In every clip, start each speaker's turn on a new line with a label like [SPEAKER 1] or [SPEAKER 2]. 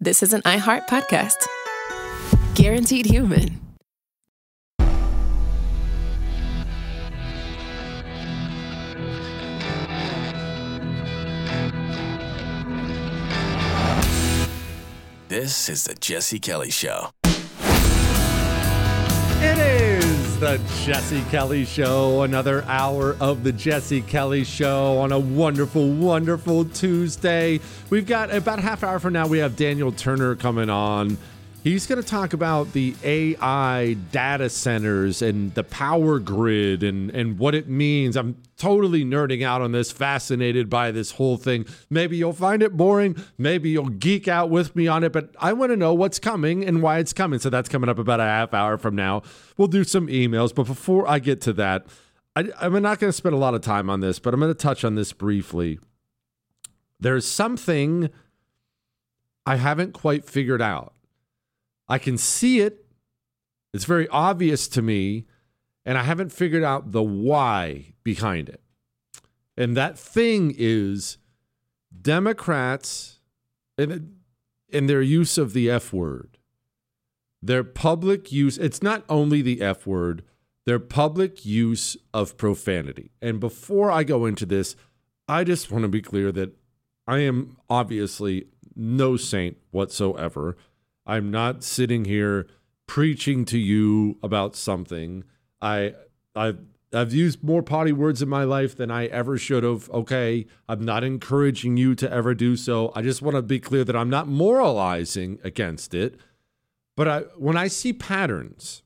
[SPEAKER 1] this is an iHeart podcast. Guaranteed Human.
[SPEAKER 2] This is the Jesse Kelly Show.
[SPEAKER 3] It is the Jesse Kelly Show. Another hour of the Jesse Kelly Show on a wonderful, wonderful Tuesday. We've got about a half hour from now, we have Daniel Turner coming on. He's going to talk about the AI data centers and the power grid and what it means. I'm totally nerding out on this, fascinated by this whole thing. Maybe you'll find it boring. Maybe you'll geek out with me on it, but I want to know what's coming and why it's coming. So that's coming up about a half hour from now. We'll do some emails, but before I get to that, I'm not going to spend a lot of time on this, but I'm going to touch on this briefly. There's something I haven't quite figured out. I can see it. It's very obvious to me, and I haven't figured out the why behind it. And that thing is Democrats and their use of the F word. Their public use, it's not only the F word, their public use of profanity. And before I go into this, I just want to be clear that I am obviously no saint whatsoever. I'm not sitting here preaching to you about something. I've used more potty words in my life than I ever should have. Okay, I'm not encouraging you to ever do so. I just want to be clear that I'm not moralizing against it. But when I see patterns,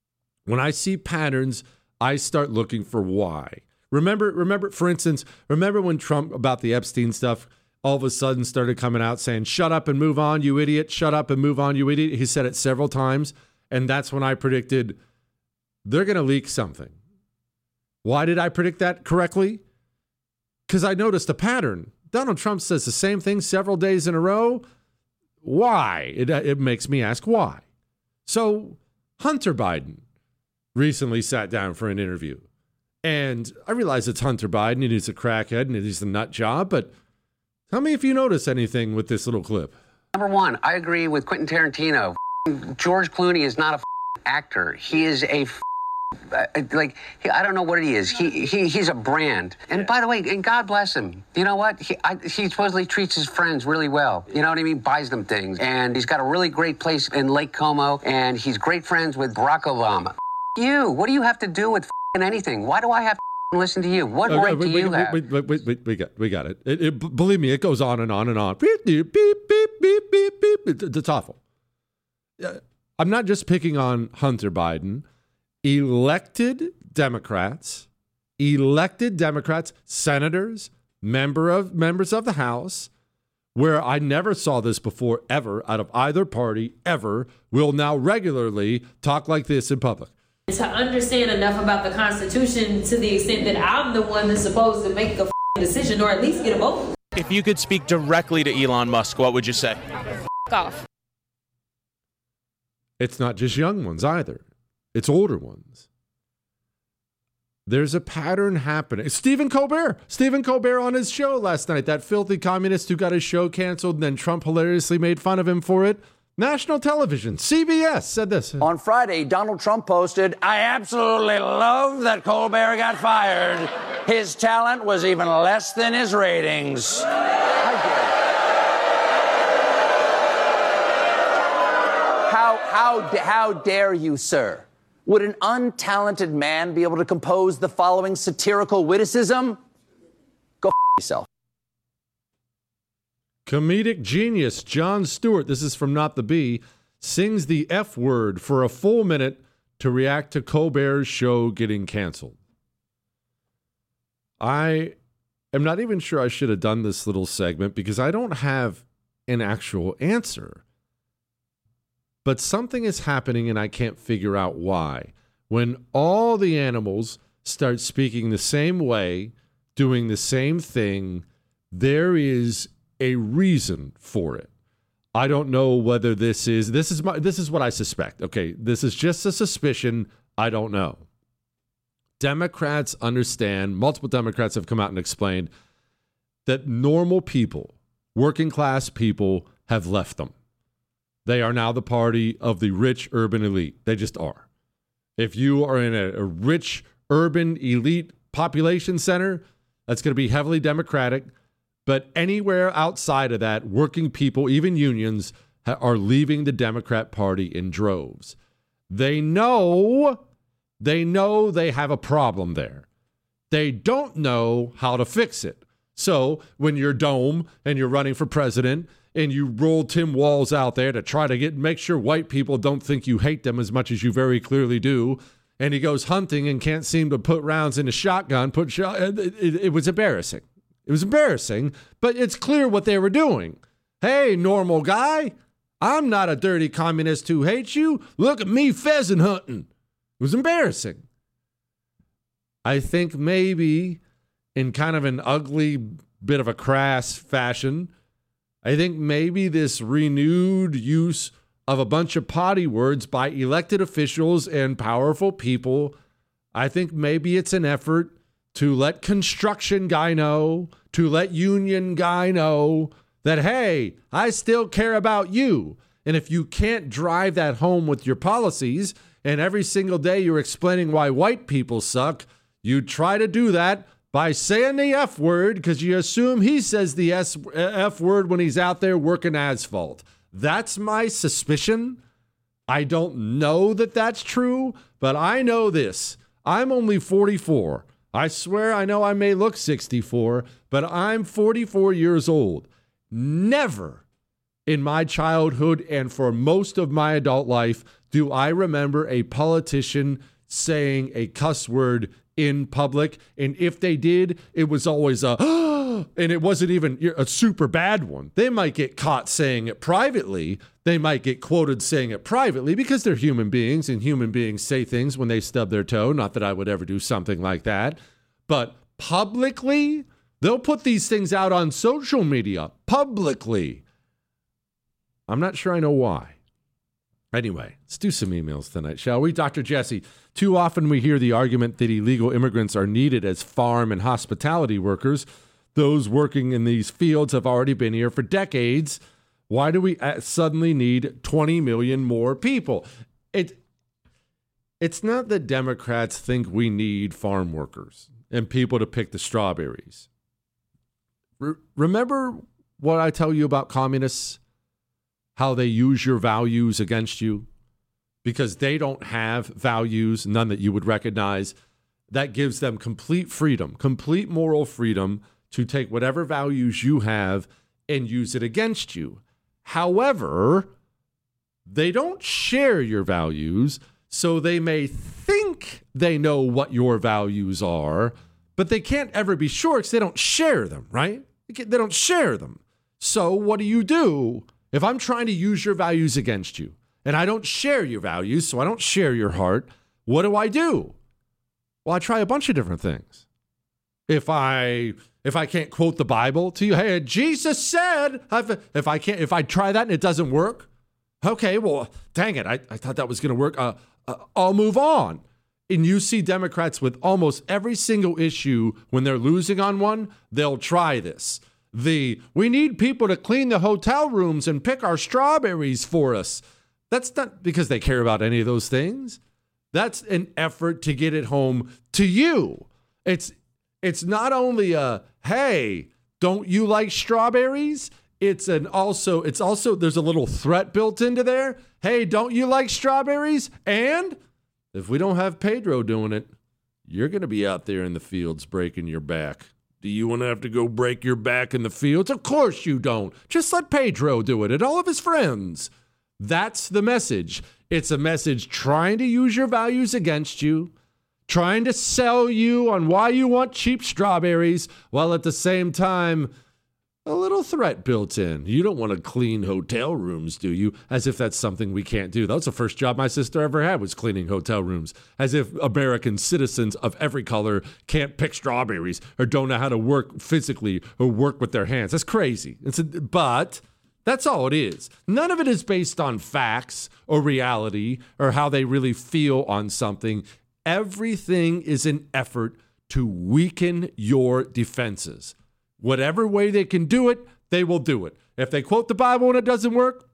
[SPEAKER 3] I start looking for why. Remember, for instance, when Trump about the Epstein stuff all of a sudden started coming out saying, shut up and move on, you idiot. Shut up and move on, you idiot. He said it several times. And that's when I predicted they're going to leak something. Why did I predict that correctly? Because I noticed a pattern. Donald Trump says the same thing several days in a row. Why? It makes me ask why. So Hunter Biden recently sat down for an interview. And I realize it's Hunter Biden and he's a crackhead and he's a nut job, but tell me if you notice anything with this little clip.
[SPEAKER 4] Number one, I agree with Quentin Tarantino. George Clooney is not a actor. He is a I don't know what he is. He's a brand. And by the way, and God bless him. You know what? He supposedly treats his friends really well. You know what I mean? Buys them things. And he's got a really great place in Lake Como. And he's great friends with Barack Obama. You, what do you have to do with anything? Why do I have to listen to you? What right do you have?
[SPEAKER 3] We got it. Believe me, it goes on and on and on. Beep, beep, beep, beep, beep, beep. It's awful. I'm not just picking on Hunter Biden. Elected Democrats, senators, members of the House, where I never saw this before ever out of either party ever, will now regularly talk like this in public.
[SPEAKER 5] To understand enough about the Constitution to the extent that I'm the one that's supposed to make the decision or at least get a vote.
[SPEAKER 6] If you could speak directly to Elon Musk, what would you say?
[SPEAKER 5] Off.
[SPEAKER 3] It's not just young ones either. It's older ones. There's a pattern happening. Stephen Colbert on his show last night, that filthy communist who got his show canceled and then Trump hilariously made fun of him for it. National television, CBS, said this.
[SPEAKER 7] On Friday, Donald Trump posted, I absolutely love that Colbert got fired. His talent was even less than his ratings. How dare you, sir? Would an untalented man be able to compose the following satirical witticism? Go yourself.
[SPEAKER 3] Comedic genius Jon Stewart, this is from Not the Bee, sings the F word for a full minute to react to Colbert's show getting canceled. I am not even sure I should have done this little segment because I don't have an actual answer. But something is happening and I can't figure out why. When all the animals start speaking the same way, doing the same thing, there is a reason for it. I don't know whether this is what I suspect. Okay, this is just a suspicion. I don't know. Democrats understand, multiple Democrats have come out and explained that normal people, working class people, have left them. They are now the party of the rich urban elite. They just are. If you are in a rich urban elite population center, that's going to be heavily Democratic. But anywhere outside of that, working people, even unions, are leaving the Democrat Party in droves. They know they have a problem there. They don't know how to fix it. So when you're Dome and you're running for president and you roll Tim Walz out there to try to make sure white people don't think you hate them as much as you very clearly do, and he goes hunting and can't seem to put rounds in a shotgun, it was embarrassing. It was embarrassing, but it's clear what they were doing. Hey, normal guy, I'm not a dirty communist who hates you. Look at me pheasant hunting. It was embarrassing. I think maybe in kind of an ugly bit of a crass fashion, I think maybe this renewed use of a bunch of potty words by elected officials and powerful people, I think maybe it's an effort to let construction guy know, to let union guy know that, hey, I still care about you. And if you can't drive that home with your policies and every single day you're explaining why white people suck, you try to do that by saying the F word because you assume he says the F word when he's out there working asphalt. That's my suspicion. I don't know that that's true, but I know this. I'm only 44. I swear I know I may look 64, but I'm 44 years old. Never in my childhood and for most of my adult life do I remember a politician saying a cuss word in public. And if they did, it was always and it wasn't even a super bad one. They might get caught saying it privately. They might get quoted saying it privately because they're human beings and human beings say things when they stub their toe. Not that I would ever do something like that. But publicly, they'll put these things out on social media publicly. I'm not sure I know why. Anyway, let's do some emails tonight, shall we? Dr. Jesse, too often we hear the argument that illegal immigrants are needed as farm and hospitality workers. Those working in these fields have already been here for decades. Why do we suddenly need 20 million more people? It's not that Democrats think we need farm workers and people to pick the strawberries. Remember what I tell you about communists? How they use your values against you because they don't have values, none that you would recognize. That gives them complete freedom, complete moral freedom to take whatever values you have and use it against you. However, they don't share your values, so they may think they know what your values are, but they can't ever be sure because they don't share them, right? They don't share them. So what do? If I'm trying to use your values against you and I don't share your values, so I don't share your heart, what do? Well, I try a bunch of different things. If I can't quote the Bible to you, hey, Jesus said, if I try that and it doesn't work, okay, well, dang it, I thought that was going to work. I'll move on. And you see Democrats with almost every single issue, when they're losing on one, they'll try this. We need people to clean the hotel rooms and pick our strawberries for us. That's not because they care about any of those things. That's an effort to get it home to you. It's not only hey, don't you like strawberries? It's also there's a little threat built into there. Hey, don't you like strawberries? And if we don't have Pedro doing it, you're going to be out there in the fields breaking your back. Do you want to have to go break your back in the fields? Of course you don't. Just let Pedro do it and all of his friends. That's the message. It's a message trying to use your values against you, trying to sell you on why you want cheap strawberries, while at the same time, a little threat built in. You don't want to clean hotel rooms, do you? As if that's something we can't do. That was the first job my sister ever had, was cleaning hotel rooms. As if American citizens of every color can't pick strawberries or don't know how to work physically or work with their hands. That's crazy. But that's all it is. None of it is based on facts or reality or how they really feel on something. Everything is an effort to weaken your defenses. Whatever way they can do it, they will do it. If they quote the Bible and it doesn't work,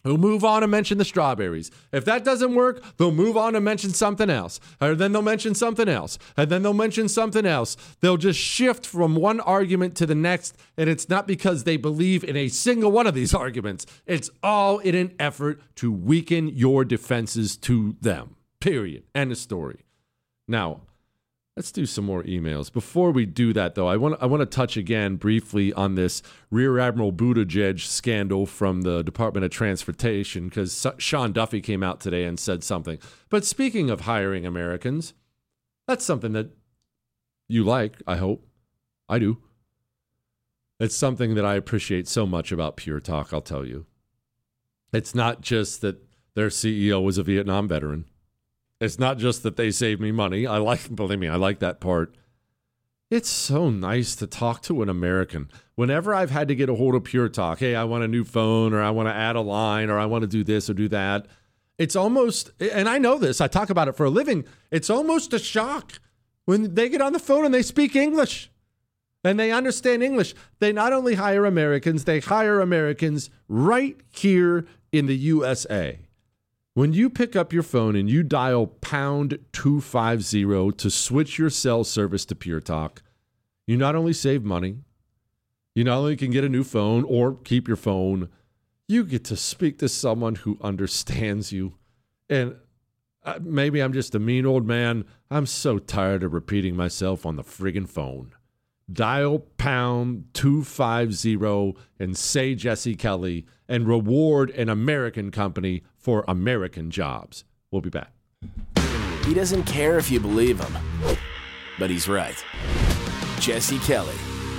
[SPEAKER 3] They'll move on and mention the strawberries. If that doesn't work, they'll move on and mention something else. Or then they'll mention something else. And then they'll mention something else. They'll just shift from one argument to the next. And it's not because they believe in a single one of these arguments. It's all in an effort to weaken your defenses to them. Period. End of story. Now, let's do some more emails. Before we do that, though, I want to touch again briefly on this Rear Admiral Buttigieg scandal from the Department of Transportation, because Sean Duffy came out today and said something. But speaking of hiring Americans, that's something that you like, I hope. I do. It's something that I appreciate so much about Pure Talk, I'll tell you. It's not just that their CEO was a Vietnam veteran. It's not just that they saved me money. Believe me, I like that part. It's so nice to talk to an American. Whenever I've had to get a hold of Pure Talk, hey, I want a new phone, or I want to add a line, or I want to do this or do that. It's almost, and I know this, I talk about it for a living, it's almost a shock when they get on the phone and they speak English and they understand English. They not only hire Americans, they hire Americans right here in the USA. When you pick up your phone and you dial pound 250 to switch your cell service to Pure Talk, you not only save money, you not only can get a new phone or keep your phone, you get to speak to someone who understands you. And maybe I'm just a mean old man. I'm so tired of repeating myself on the friggin' phone. Dial pound 250 and say Jesse Kelly and reward an American company for American jobs. We'll be back.
[SPEAKER 2] He doesn't care if you believe him, but he's right. Jesse Kelly.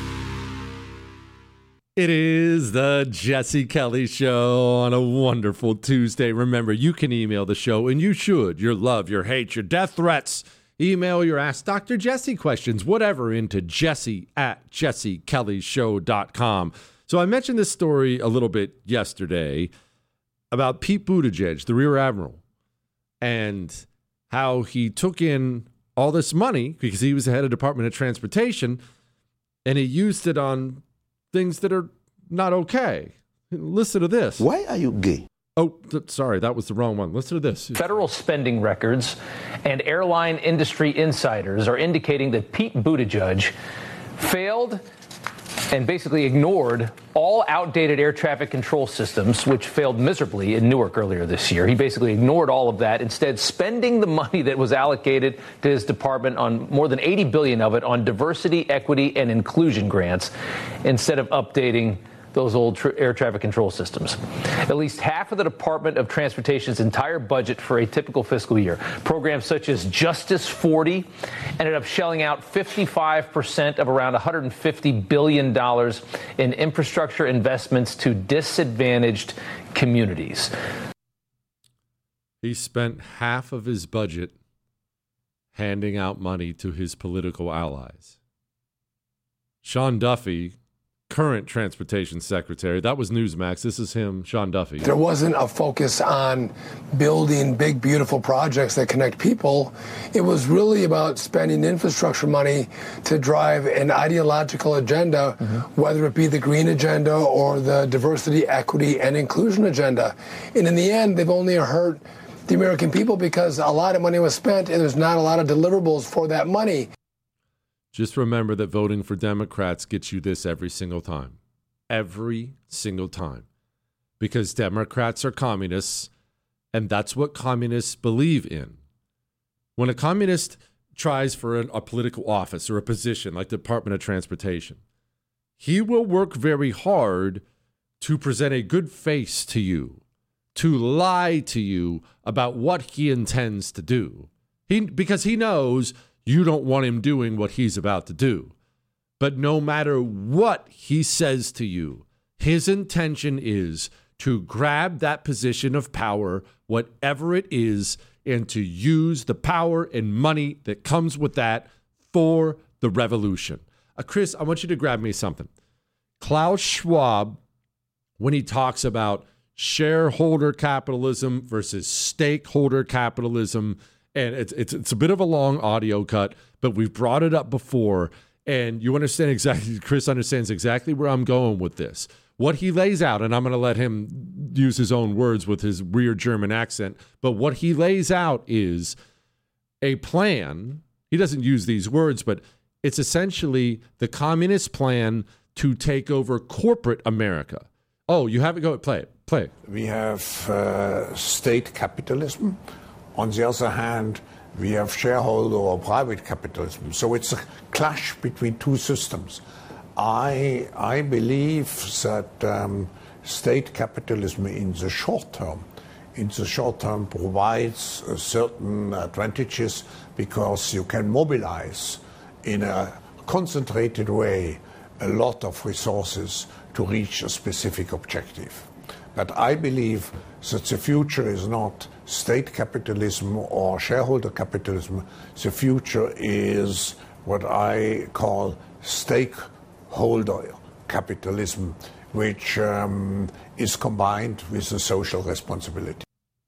[SPEAKER 3] It is the Jesse Kelly Show on a wonderful Tuesday. Remember, you can email the show, and you should. Your love, your hate, your death threats. Email your Ask Dr. Jesse questions, whatever, into jesse@jessekellyshow.com. So I mentioned this story a little bit yesterday about Pete Buttigieg, the Rear Admiral, and how he took in all this money because he was the head of Department of Transportation, and he used it on things that are not okay. Listen to this.
[SPEAKER 8] Why are you gay?
[SPEAKER 3] Oh, sorry, that was the wrong one. Listen to this.
[SPEAKER 9] Federal spending records and airline industry insiders are indicating that Pete Buttigieg failed and basically ignored all outdated air traffic control systems, which failed miserably in Newark earlier this year. He basically ignored all of that, instead spending the money that was allocated to his department, on more than $80 billion of it, on diversity, equity, and inclusion grants, instead of updating those old air traffic control systems. At least half of the Department of Transportation's entire budget for a typical fiscal year, programs such as Justice 40 ended up shelling out 55% of around $150 billion in infrastructure investments to disadvantaged communities.
[SPEAKER 3] He spent half of his budget handing out money to his political allies. Sean Duffy, current transportation secretary. That was Newsmax. This is him, Sean Duffy.
[SPEAKER 10] There wasn't a focus on building big, beautiful projects that connect people. It was really about spending infrastructure money to drive an ideological agenda, whether it be the green agenda or the diversity, equity, and inclusion agenda. And in the end, they've only hurt the American people because a lot of money was spent and there's not a lot of deliverables for that money.
[SPEAKER 3] Just remember that voting for Democrats gets you this every single time. Every single time. Because Democrats are communists, and that's what communists believe in. When a communist tries for a political office or a position like the Department of Transportation, he will work very hard to present a good face to you, to lie to you about what he intends to do. Because he knows you don't want him doing what he's about to do. But no matter what he says to you, his intention is to grab that position of power, whatever it is, and to use the power and money that comes with that for the revolution. Chris, I want you to grab me something. Klaus Schwab, when he talks about shareholder capitalism versus stakeholder capitalism, and it's a bit of a long audio cut, but we've brought it up before, and you understand exactly, Chris understands exactly where I'm going with this. what he lays out, and I'm going to let him use his own words with his weird German accent, but what he lays out is a plan. He doesn't use these words, but it's essentially the communist plan to take over corporate America. Oh, you have it? Go play it. Play it.
[SPEAKER 8] We have state capitalism. On the other hand, we have shareholder or private capitalism. So it's a clash between two systems. I believe that state capitalism in the short term provides certain advantages because you can mobilize in a concentrated way a lot of resources to reach a specific objective. But I believe that the future is not state capitalism or shareholder capitalism. The future is what I call stakeholder capitalism, which is combined with a social responsibility.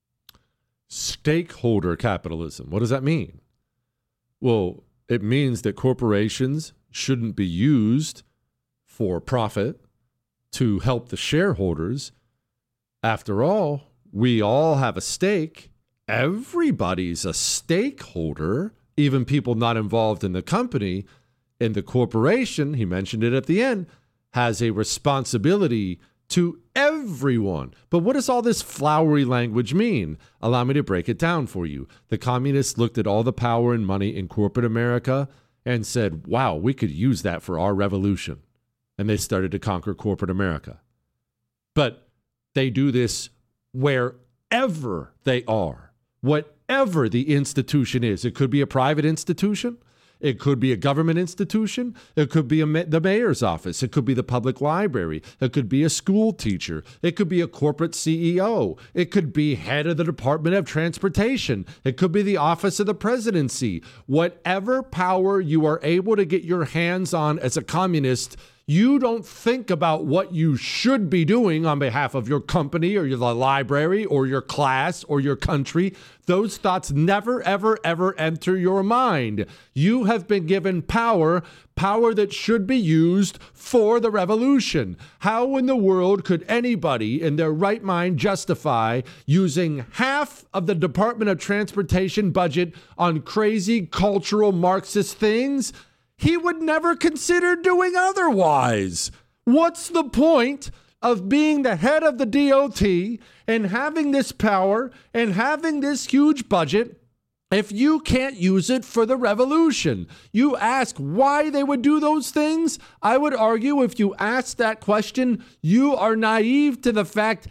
[SPEAKER 3] Stakeholder capitalism. What does that mean? Well, it means that corporations shouldn't be used for profit to help the shareholders. After all, we all have a stake. Everybody's a stakeholder, even people not involved in the company. And the corporation, he mentioned it at the end, has a responsibility to everyone. But what does all this flowery language mean? Allow me to break it down for you. The communists looked at all the power and money in corporate America and said, wow, we could use that for our revolution. And they started to conquer corporate America. But they do this wherever they are, whatever the institution is. It could be a private institution. It could be a government institution. It could be the mayor's office. It could be the public library. It could be a school teacher. It could be a corporate CEO. It could be head of the Department of Transportation. It could be the office of the presidency. Whatever power you are able to get your hands on as a communist, you don't think about what you should be doing on behalf of your company or your library or your class or your country. Those thoughts never, ever, ever enter your mind. You have been given power that should be used for the revolution. How in the world could anybody in their right mind justify using half of the Department of Transportation budget on crazy cultural Marxist things? He would never consider doing otherwise. What's the point of being the head of the DOT and having this power and having this huge budget if you can't use it for the revolution? You ask why they would do those things? I would argue if you ask that question, you are naive to the fact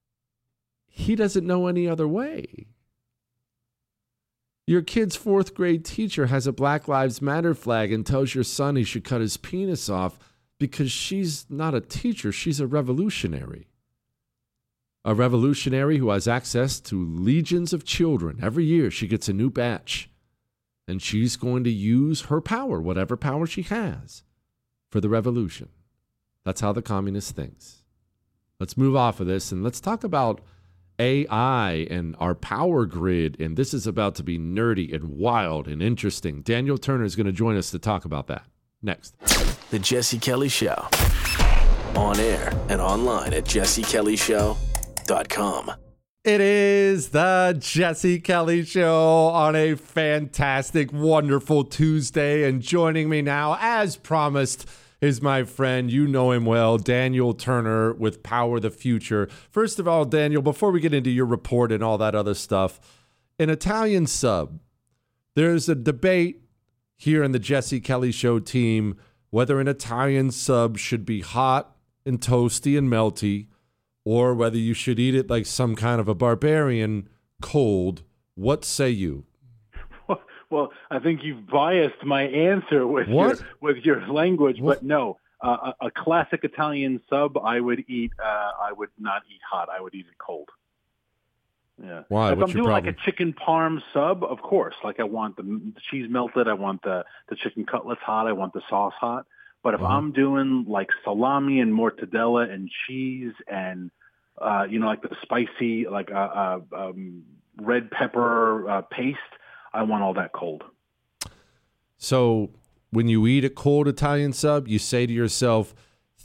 [SPEAKER 3] he doesn't know any other way. Your kid's fourth grade teacher has a Black Lives Matter flag and tells your son he should cut his penis off because she's not a teacher, she's a revolutionary. A revolutionary who has access to legions of children. Every year she gets a new batch. And she's going to use her power, whatever power she has, for the revolution. That's how the communist thinks. Let's move off of this and let's talk about AI and our power grid, and this is about to be nerdy and wild and interesting. Daniel Turner is going to join us to talk about that next.
[SPEAKER 2] The Jesse Kelly Show. On air and online at jessekellyshow.com.
[SPEAKER 3] It is the Jesse Kelly Show on a fantastic, wonderful Tuesday, and joining me now, as promised, is my friend, you know him well, Daniel Turner with Power the Future. First of all, Daniel, before we get into your report and all that other stuff, an Italian sub. There's a debate here in the Jesse Kelly Show team whether an Italian sub should be hot and toasty and melty or whether you should eat it like some kind of a barbarian cold. What say you?
[SPEAKER 11] Well, I think you've biased my answer with your language, but no. A classic Italian sub, I would eat. I would not eat hot. I would eat it cold. Yeah.
[SPEAKER 3] Why?
[SPEAKER 11] If
[SPEAKER 3] What's
[SPEAKER 11] I'm
[SPEAKER 3] your
[SPEAKER 11] doing
[SPEAKER 3] problem?
[SPEAKER 11] like a chicken parm sub, of course. Like I want the cheese melted. I want the chicken cutlets hot. I want the sauce hot. But if I'm doing like salami and mortadella and cheese and like the spicy like red pepper paste, I want all that cold.
[SPEAKER 3] So when you eat a cold Italian sub, you say to yourself,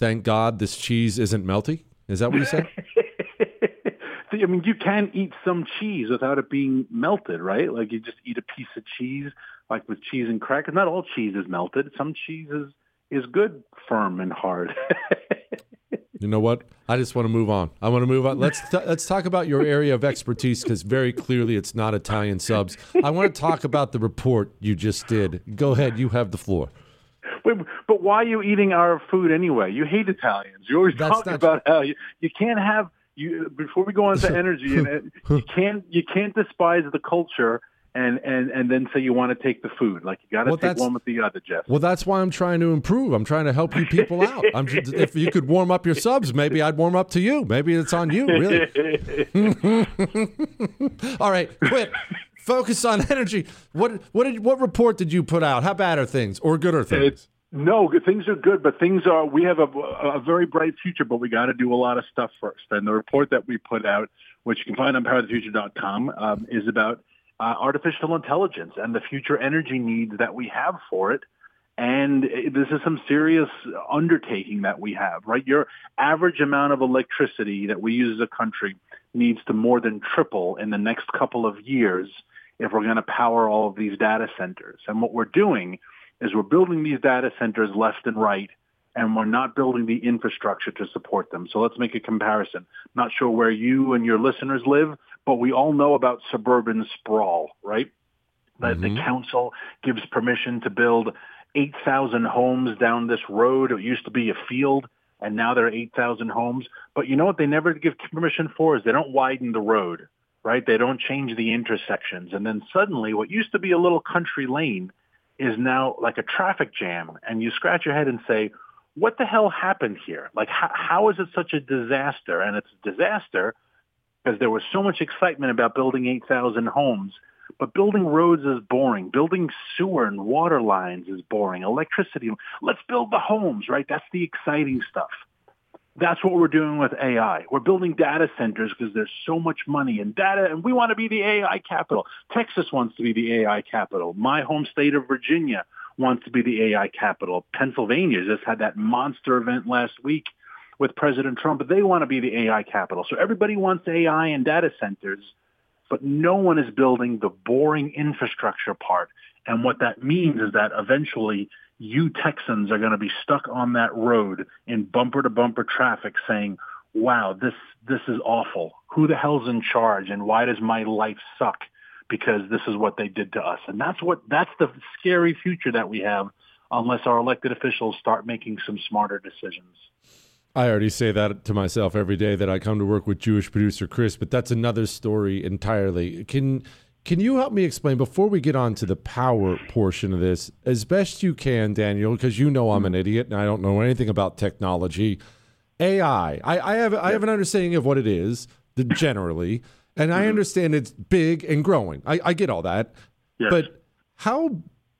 [SPEAKER 3] thank God this cheese isn't melty? Is that what you said?
[SPEAKER 11] I mean, you can eat some cheese without it being melted, right? Like you just eat a piece of cheese, like with cheese and crackers. Not all cheese is melted. Some cheese is good, firm and hard.
[SPEAKER 3] You know what? I just want to move on. I want to move on. Let's talk about your area of expertise, because very clearly it's not Italian subs. I want to talk about the report you just did. Go ahead. You have the floor.
[SPEAKER 11] Wait, but why are you eating our food anyway? You hate Italians. You always talk about how you can't have you. Before we go on to energy, and you can't despise the culture and then say you want to take the food. Like, you got to take one with the other, Jeff.
[SPEAKER 3] Well, that's why I'm trying to improve. I'm trying to help you people out. If you could warm up your subs, maybe I'd warm up to you. Maybe it's on you, really. All right, quit. Focus on energy. What report did you put out? How bad are things, or good are things?
[SPEAKER 11] No, things are good, but we have a very bright future, but we got to do a lot of stuff first. And the report that we put out, which you can find on powerofthefuture.com, is about artificial intelligence and the future energy needs that we have for it. And this is some serious undertaking that we have, right? Your average amount of electricity that we use as a country needs to more than triple in the next couple of years if we're going to power all of these data centers. And what we're doing is we're building these data centers left and right, and we're not building the infrastructure to support them. So let's make a comparison. Not sure where you and your listeners live, but we all know about suburban sprawl, right? That the council gives permission to build 8,000 homes down this road. It used to be a field, and now there are 8,000 homes. But you know what they never give permission for is they don't widen the road, right? They don't change the intersections. And then suddenly what used to be a little country lane is now like a traffic jam. And you scratch your head and say, what the hell happened here? Like, how is it such a disaster? And it's a disaster because there was so much excitement about building 8,000 homes. But building roads is boring. Building sewer and water lines is boring. Electricity. Let's build the homes, right? That's the exciting stuff. That's what we're doing with AI. We're building data centers because there's so much money in data, and we want to be the AI capital. Texas wants to be the AI capital. My home state of Virginia wants to be the AI capital. Pennsylvania just had that monster event last week with President Trump, but they want to be the AI capital. So everybody wants AI and data centers, but no one is building the boring infrastructure part. And what that means is that eventually you Texans are going to be stuck on that road in bumper-to-bumper traffic saying, wow, this is awful. Who the hell's in charge, and why does my life suck? Because this is what they did to us. And that's the scary future that we have unless our elected officials start making some smarter decisions.
[SPEAKER 3] I already say that to myself every day that I come to work with Jewish producer Chris, but that's another story entirely. Can you help me explain, before we get on to the power portion of this, as best you can, Daniel, because you know I'm an idiot and I don't know anything about technology, AI. I have an understanding of what it is, generally, and I understand it's big and growing. I get all that. Yes. But how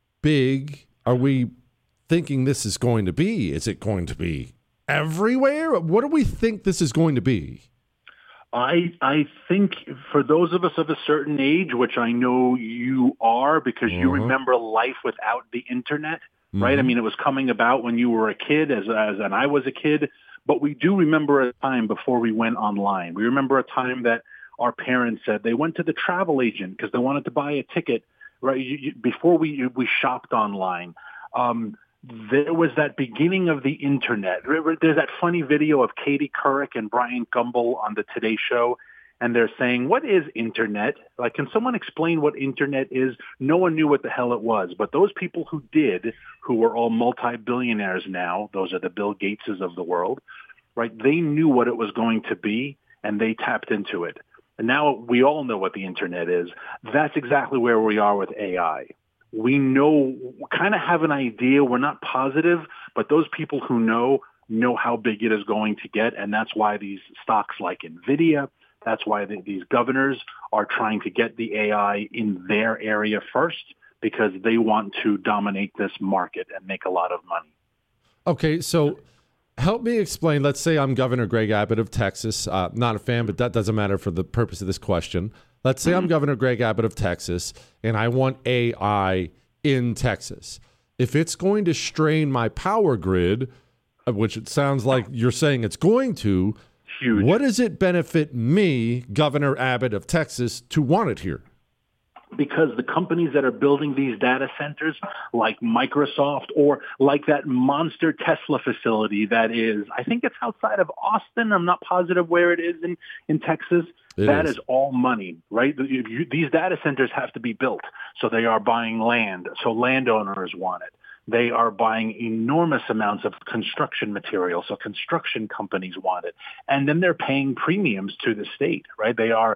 [SPEAKER 3] big are we thinking this is going to be? Is it going to be everywhere? What do we think this is going to be?
[SPEAKER 11] I think for those of us of a certain age, which I know you are because you remember life without the internet, right? I mean, it was coming about when you were a kid and I was a kid, but we do remember a time before we went online. We remember a time that our parents said they went to the travel agent because they wanted to buy a ticket, right? Before we shopped online. There was that beginning of the internet. There's that funny video of Katie Couric and Brian Gumbel on the Today Show, and they're saying, what is internet? Like, can someone explain what internet is? No one knew what the hell it was. But those people who did, who were all multi-billionaires now, those are the Bill Gateses of the world, right? They knew what it was going to be, and they tapped into it. And now we all know what the internet is. That's exactly where we are with AI. We know, kind of have an idea. We're not positive, but those people who know how big it is going to get. And that's why these stocks like NVIDIA, that's why these governors are trying to get the AI in their area first, because they want to dominate this market and make a lot of money.
[SPEAKER 3] Okay, so help me explain. Let's say I'm Governor Greg Abbott of Texas. Not a fan, but that doesn't matter for the purpose of this question. Let's say I'm Governor Greg Abbott of Texas, and I want AI in Texas. If it's going to strain my power grid, which it sounds like you're saying it's going to.
[SPEAKER 11] Huge.
[SPEAKER 3] What does it benefit me, Governor Abbott of Texas, to want it here?
[SPEAKER 11] Because the companies that are building these data centers, like Microsoft or like that monster Tesla facility that is, I think it's outside of Austin. I'm not positive where it is in Texas. That is all money, right? These data centers have to be built. So they are buying land. So landowners want it. They are buying enormous amounts of construction material. So construction companies want it. And then they're paying premiums to the state, right? They are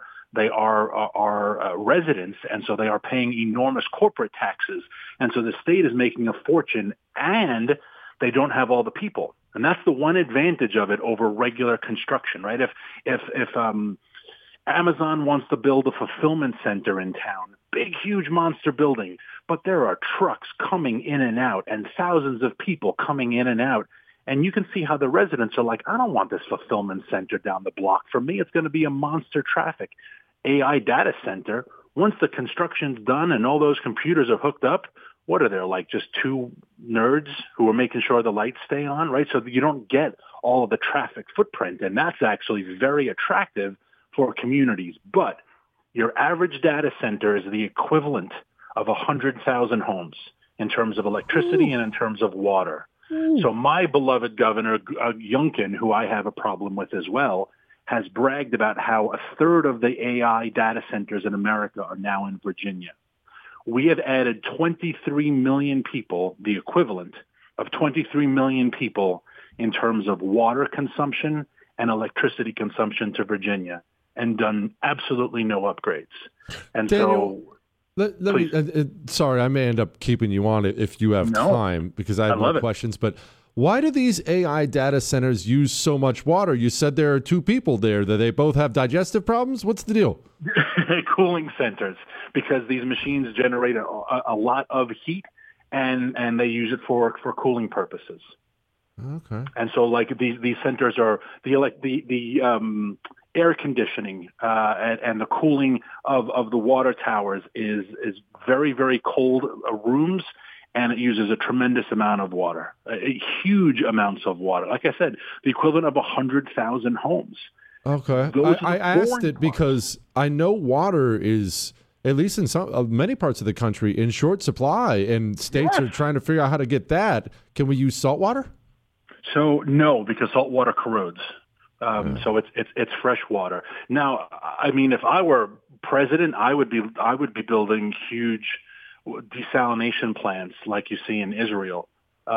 [SPEAKER 11] residents, and so they are paying enormous corporate taxes. And so the state is making a fortune, and they don't have all the people. And that's the one advantage of it over regular construction, right? If Amazon wants to build a fulfillment center in town, big, huge monster building, but there are trucks coming in and out and thousands of people coming in and out. And you can see how the residents are like, I don't want this fulfillment center down the block. For me, it's going to be a monster traffic. AI data center, once the construction's done and all those computers are hooked up, what are there, like just two nerds who are making sure the lights stay on, right? So you don't get all of the traffic footprint. And that's actually very attractive for communities. But your average data center is the equivalent of 100,000 homes in terms of electricity and in terms of water. So my beloved Governor Youngkin, who I have a problem with as well, has bragged about how a third of the AI data centers in America are now in Virginia. We have added 23 million people, the equivalent of 23 million people in terms of water consumption and electricity consumption to Virginia, and done absolutely no upgrades. And
[SPEAKER 3] Daniel,
[SPEAKER 11] so...
[SPEAKER 3] Let me, sorry, I may end up keeping you on it if you have time, because I have more questions. But why do these AI data centers use so much water? You said there are two people there. Do they both have digestive problems? What's the deal?
[SPEAKER 11] Cooling centers, because these machines generate a lot of heat, and they use it for cooling purposes.
[SPEAKER 3] Okay.
[SPEAKER 11] And so, like these centers are the air conditioning and the cooling of the water towers is very, very cold rooms, and it uses a tremendous amount of water, huge amounts of water. Like I said, the equivalent of 100,000 homes.
[SPEAKER 3] Okay. I asked it because I know water is, at least in many parts of the country, in short supply, and states are trying to figure out how to get that. Can we use salt water?
[SPEAKER 11] So no, because salt water corrodes. So it's fresh water. Now, I mean, if I were president, I would be building huge desalination plants like you see in Israel.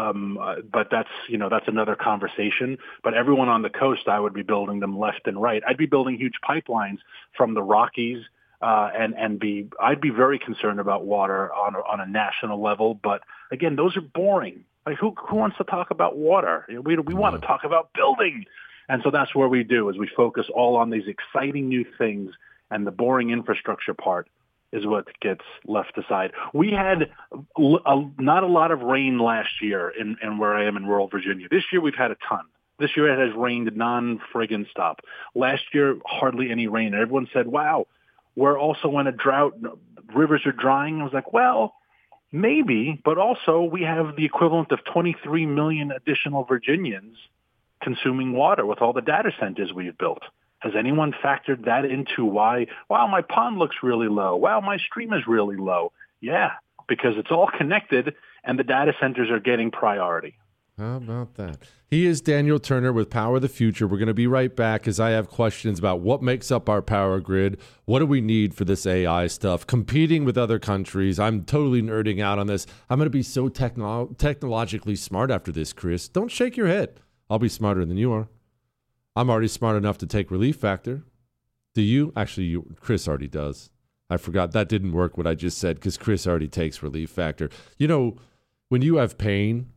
[SPEAKER 11] But that's another conversation. But everyone on the coast, I would be building them left and right. I'd be building huge pipelines from the Rockies, I'd be very concerned about water on a national level. But again, those are boring. Like who wants to talk about water? We want to talk about building. And so that's where we do, is we focus all on these exciting new things, and the boring infrastructure part is what gets left aside. We had not a lot of rain last year in where I am in rural Virginia. This year we've had a ton. This year it has rained non-friggin' stop. Last year, hardly any rain. Everyone said, wow, we're also in a drought. Rivers are drying. I was like, well, maybe, but also we have the equivalent of 23 million additional Virginians consuming water with all the data centers we've built. Has anyone factored that into why, wow, my pond looks really low. Wow, my stream is really low. Yeah, because it's all connected and the data centers are getting priority.
[SPEAKER 3] How about that? He is Daniel Turner with Power of the Future. We're going to be right back as I have questions about what makes up our power grid. What do we need for this AI stuff? Competing with other countries. I'm totally nerding out on this. I'm going to be so technologically smart after this, Chris. Don't shake your head. I'll be smarter than you are. I'm already smart enough to take Relief Factor. Do you? Actually, Chris already does. I forgot. That didn't work what I just said, because Chris already takes Relief Factor. You know, when you have pain,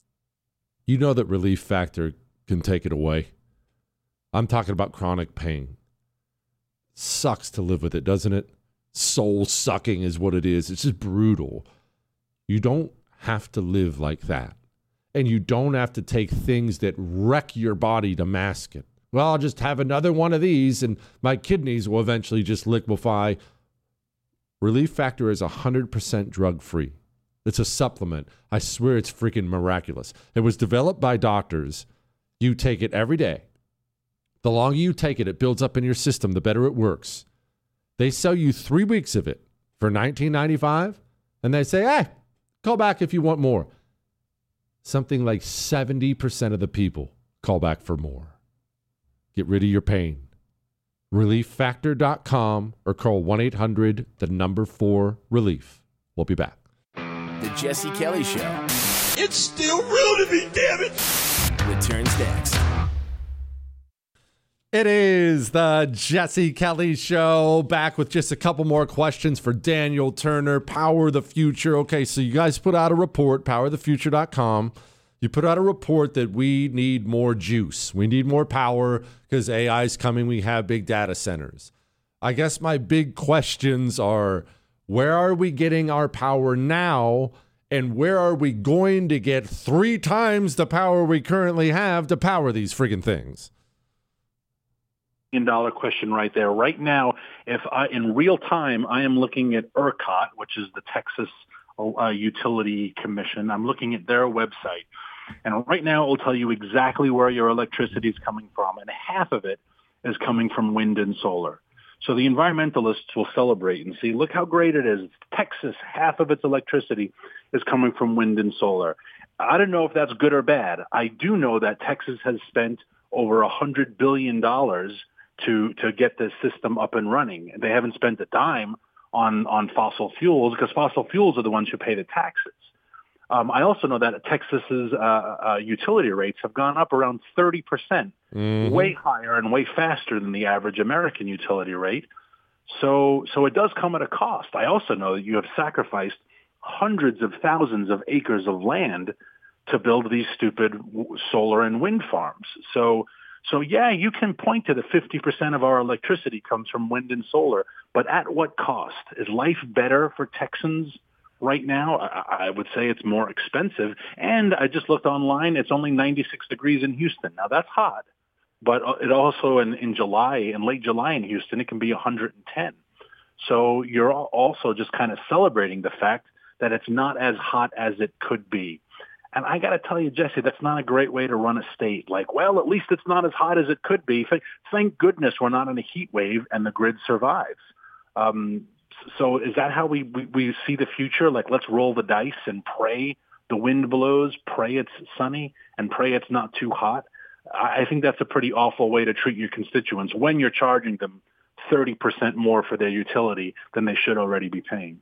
[SPEAKER 3] you know that Relief Factor can take it away. I'm talking about chronic pain. Sucks to live with it, doesn't it? Soul sucking is what it is. It's just brutal. You don't have to live like that. And you don't have to take things that wreck your body to mask it. Well, I'll just have another one of these and my kidneys will eventually just liquefy. Relief Factor is 100% drug-free. It's a supplement. I swear it's freaking miraculous. It was developed by doctors. You take it every day. The longer you take it, it builds up in your system, the better it works. They sell you 3 weeks of it for $19.95, and they say, hey, call back if you want more. Something like 70% of the people call back for more. Get rid of your pain. ReliefFactor.com or call 1-800-4-RELIEF. We'll be back.
[SPEAKER 2] The Jesse Kelly Show
[SPEAKER 12] It's still real to me, damn it!
[SPEAKER 2] returns next.
[SPEAKER 3] It is the Jesse Kelly Show, back with just a couple more questions for Daniel Turner, Power the Future. Okay, so you guys put out a report, powerthefuture.com. You put out a report that we need more juice. We need more power because AI is coming. We have big data centers. I guess my big questions are, where are we getting our power now? And where are we going to get 3 times the power we currently have to power these friggin' things?
[SPEAKER 11] $1 question right there. Right now, in real time, I am looking at ERCOT, which is the Texas Utility Commission. I'm looking at their website. And right now, it will tell you exactly where your electricity is coming from. And half of it is coming from wind and solar. So the environmentalists will celebrate and see, look how great it is. Texas, half of its electricity is coming from wind and solar. I don't know if that's good or bad. I do know that Texas has spent over $100 billion to get this system up and running. They haven't spent a dime on fossil fuels because fossil fuels are the ones who pay the taxes. I also know that Texas's utility rates have gone up around 30%, way higher and way faster than the average American utility rate. So it does come at a cost. I also know that you have sacrificed hundreds of thousands of acres of land to build these stupid solar and wind farms. So yeah, you can point to the 50% of our electricity comes from wind and solar, but at what cost? Is life better for Texans right now? I would say it's more expensive. And I just looked online. It's only 96 degrees in Houston. Now, that's hot. But it also in late July in Houston, it can be 110. So you're also just kind of celebrating the fact that it's not as hot as it could be. And I got to tell you, Jesse, that's not a great way to run a state. Like, well, at least it's not as hot as it could be. Thank goodness we're not in a heat wave and the grid survives. So is that how we see the future? Like, let's roll the dice and pray the wind blows, pray it's sunny, and pray it's not too hot? I think that's a pretty awful way to treat your constituents when you're charging them 30% more for their utility than they should already be paying.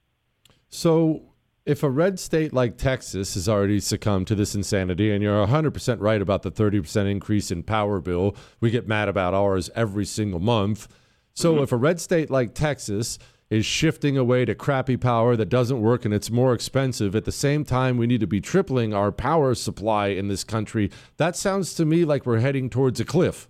[SPEAKER 3] So if a red state like Texas has already succumbed to this insanity, and you're 100% right about the 30% increase in power bill, we get mad about ours every single month. So if a red state like Texas is shifting away to crappy power that doesn't work and it's more expensive, at the same time we need to be tripling our power supply in this country, that sounds to me like we're heading towards a cliff.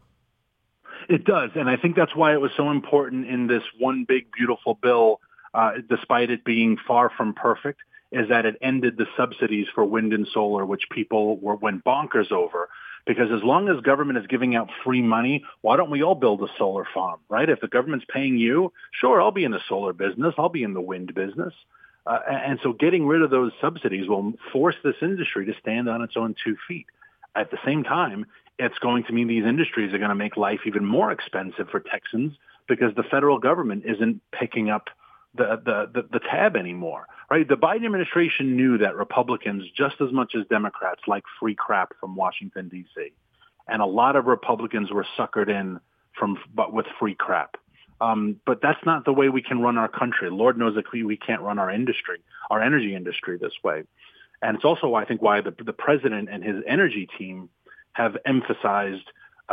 [SPEAKER 11] It does, and I think that's why it was so important in this one big, beautiful bill, despite it being far from perfect, is that it ended the subsidies for wind and solar, which people went bonkers over. Because as long as government is giving out free money, why don't we all build a solar farm, right? If the government's paying you, sure, I'll be in the solar business. I'll be in the wind business. And so getting rid of those subsidies will force this industry to stand on its own 2 feet. At the same time, it's going to mean these industries are going to make life even more expensive for Texans because the federal government isn't picking up the tab anymore, right? The Biden administration knew that Republicans, just as much as Democrats, like free crap from Washington, D.C. And a lot of Republicans were suckered in with free crap. But that's not the way we can run our country. Lord knows that we can't run our energy industry this way. And it's also, I think, why the president and his energy team have emphasized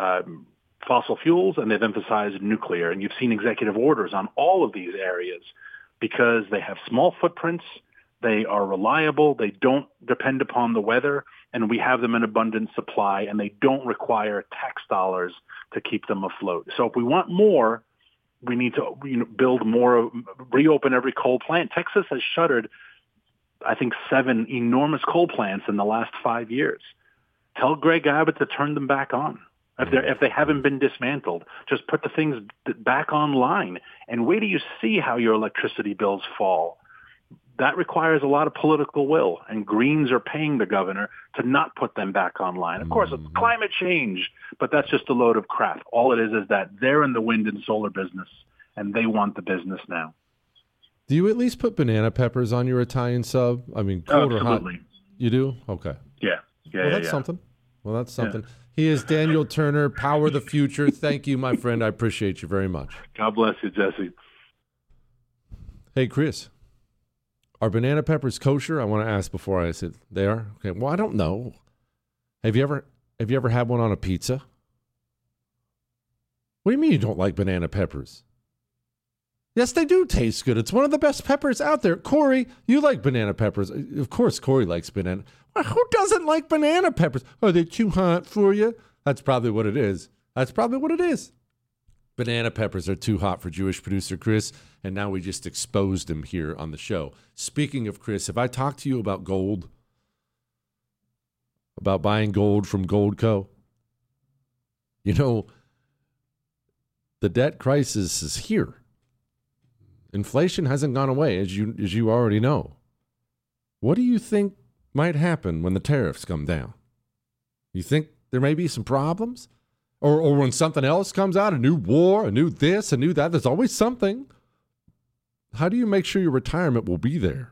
[SPEAKER 11] fossil fuels and they've emphasized nuclear. And you've seen executive orders on all of these areas because they have small footprints, they are reliable, they don't depend upon the weather, and we have them in abundant supply, and they don't require tax dollars to keep them afloat. So if we want more, we need to build more, reopen every coal plant. Texas has shuttered, I think, 7 enormous coal plants in the last 5 years. Tell Greg Abbott to turn them back on. If they haven't been dismantled, just put the things back online and wait till you see how your electricity bills fall. that requires a lot of political will, and Greens are paying the governor to not put them back online. Of course, it's climate change, but that's just a load of crap. All it is that they're in the wind and solar business, and they want the business now.
[SPEAKER 3] Do you at least put banana peppers on your Italian sub? I mean, cold or hot?
[SPEAKER 11] Absolutely.
[SPEAKER 3] You do? Okay.
[SPEAKER 11] Yeah.
[SPEAKER 3] Well, that's something. Well, that's something. Yeah. He is Daniel Turner, Power the Future. Thank you, my friend. I appreciate you very much.
[SPEAKER 11] God bless you, Jesse.
[SPEAKER 3] Hey, Chris. Are banana peppers kosher? I want to ask before I said they are. Okay. Well, I don't know. Have you ever had one on a pizza? What do you mean you don't like banana peppers? Yes, they do taste good. It's one of the best peppers out there. Corey, you like banana peppers. Of course, Corey likes banana. Well, who doesn't like banana peppers? Are they too hot for you? That's probably what it is. Banana peppers are too hot for Jewish producer Chris, and now we just exposed him here on the show. Speaking of Chris, have I talked to you about gold? About buying gold from Goldco? You know, the debt crisis is here. Inflation hasn't gone away, as you already know. What do you think might happen when the tariffs come down? You think there may be some problems? Or when something else comes out, a new war, a new this, a new that, there's always something. How do you make sure your retirement will be there?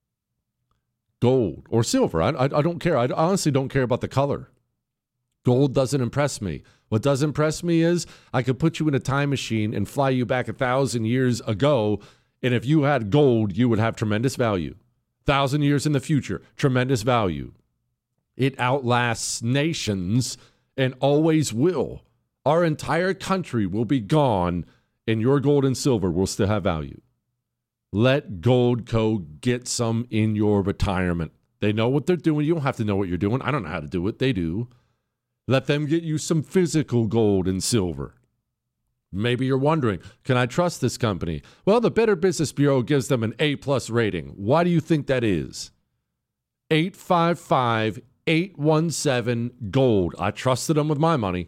[SPEAKER 3] Gold or silver, I don't care. I honestly don't care about the color. Gold doesn't impress me. What does impress me is I could put you in a time machine and fly you back 1,000 years ago, and if you had gold, you would have tremendous value. 1,000 years in the future, tremendous value. It outlasts nations and always will. Our entire country will be gone, and your gold and silver will still have value. Let Goldco get some in your retirement. They know what they're doing. You don't have to know what you're doing. I don't know how to do it. They do. Let them get you some physical gold and silver. Maybe you're wondering, can I trust this company? Well, the Better Business Bureau gives them an A+ rating. Why do you think that is? 855-817-GOLD. I trusted them with my money.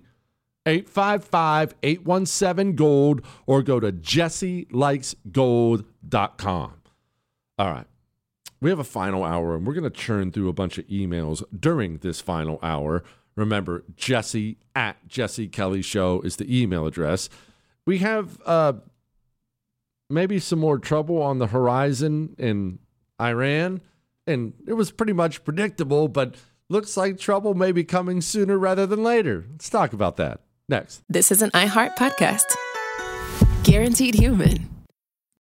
[SPEAKER 3] 855-817-GOLD, or go to jesselikesgold.com. All right. We have a final hour, and we're going to churn through a bunch of emails during this final hour. Remember, Jesse at Jesse Kelly Show is the email address. We have maybe some more trouble on the horizon in Iran, and it was pretty much predictable, but looks like trouble may be coming sooner rather than later. Let's talk about that next.
[SPEAKER 1] This is an iHeart podcast. Guaranteed Human.